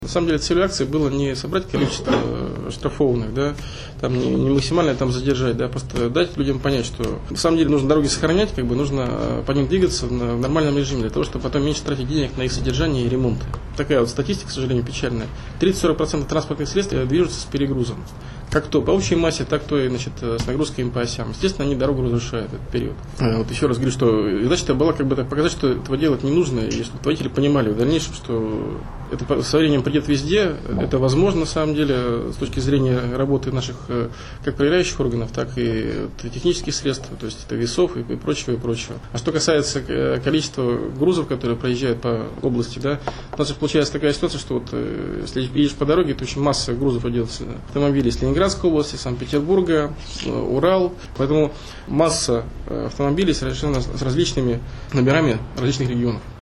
На самом деле целью акции было не собрать количество штрафованных, да, там не максимально там задержать, да, просто дать людям понять, что на самом деле нужно дороги сохранять, нужно по ним двигаться в нормальном режиме, для того, чтобы потом меньше тратить денег на их содержание и ремонт. Такая вот статистика, к сожалению, печальная. 30-40% транспортных средств движутся с перегрузом. Как то по общей массе, так то и с нагрузками по осям. Естественно, они дорогу разрушают в этот период. Вот еще раз говорю, что задача была показать, что этого делать не нужно, и чтобы водители понимали в дальнейшем, что это со временем придет везде, это возможно на самом деле с точки зрения работы наших как проверяющих органов, так и технических средств, то есть это весов и прочего, и прочего. А что касается количества грузов, которые проезжают по области, да, у нас же получается такая ситуация, что вот если едешь по дороге, то очень масса грузов идет с автомобилей с Ленинградской области, Санкт-Петербурга, Урал, поэтому масса автомобилей совершенно с различными номерами различных регионов.